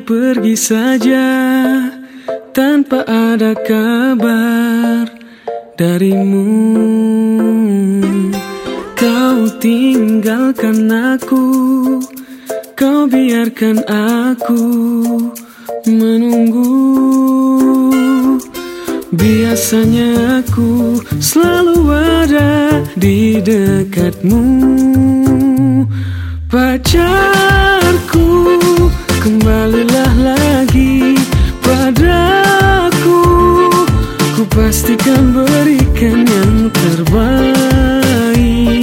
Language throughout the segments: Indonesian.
pergi saja tanpa ada kabar darimu. Kau tinggalkan aku, kau biarkan aku menunggu. Biasanya aku selalu ada di dekatmu. Pacarku, kembalilah lagi padaku. Ku pastikan berikan yang terbaik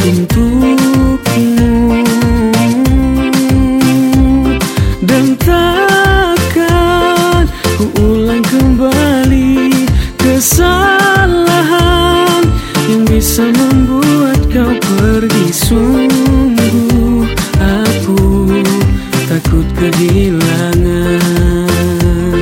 untukmu. Dan takkan ku ulang kembali kesalahan yang bisa membuat kau pergi. Sungguh aku takut kehilangan.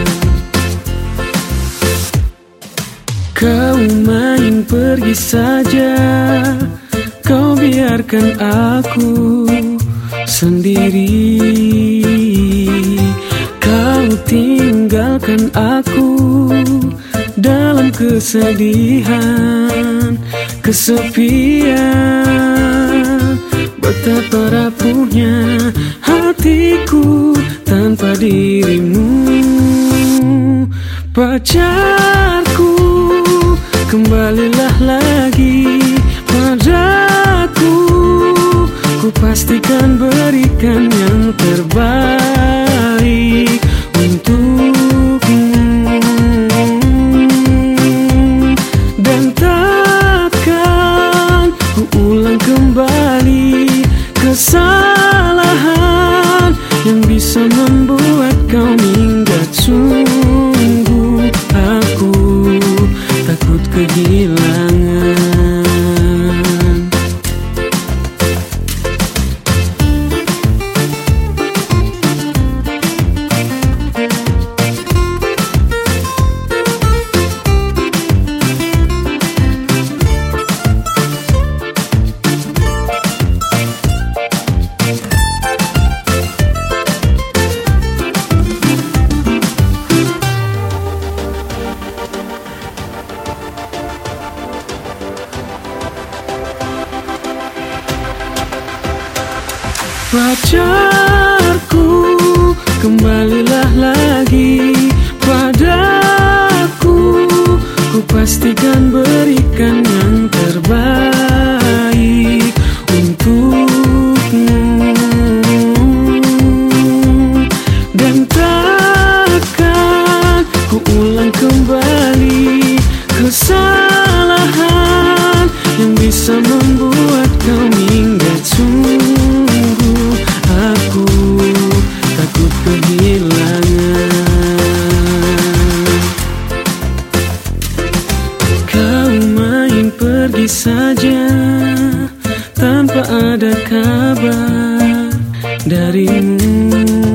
Kau main pergi saja, kau biarkan aku sendiri. Kau tinggalkan aku dalam kesedihan, kesepian. Betapa rapuhnya hatiku tanpa dirimu. Pacarku, kembalilah lagi padaku. Ku pastikan berikan yang terbaik untukmu. Dan takkan ku ulang kembali kesalahan yang bisa membuat kau minggat. Sungguh aku takut kehilangan. Pacarku, kembalilah lagi padaku. Ku pastikan berikan yang terbaik untukmu. Dan takkan ku ulang kembali kesalahan yang bisa membuat kau minggat. Sungguh aku takut kehilangan. Kau main pergi saja tanpa ada kabar darimu.